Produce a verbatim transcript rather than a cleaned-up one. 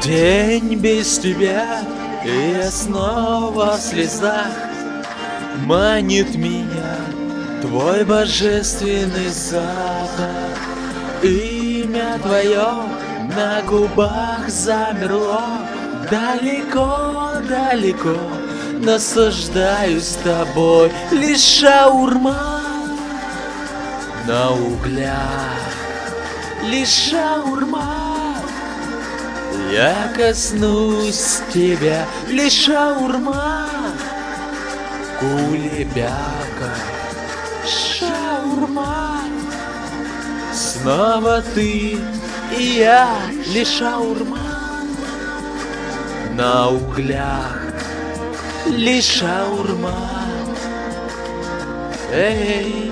День без тебя, и я снова в слезах. Манит меня твой божественный запах. Имя твое на губах замерло. Далеко, далеко наслаждаюсь тобой. Лишь шаурма на углях, лишь шаурма. Я коснусь тебя, лишь шаурма. Кулебяка, шаурма. Снова ты и я, лишь шаурма. На углях, лишь шаурма. Эй.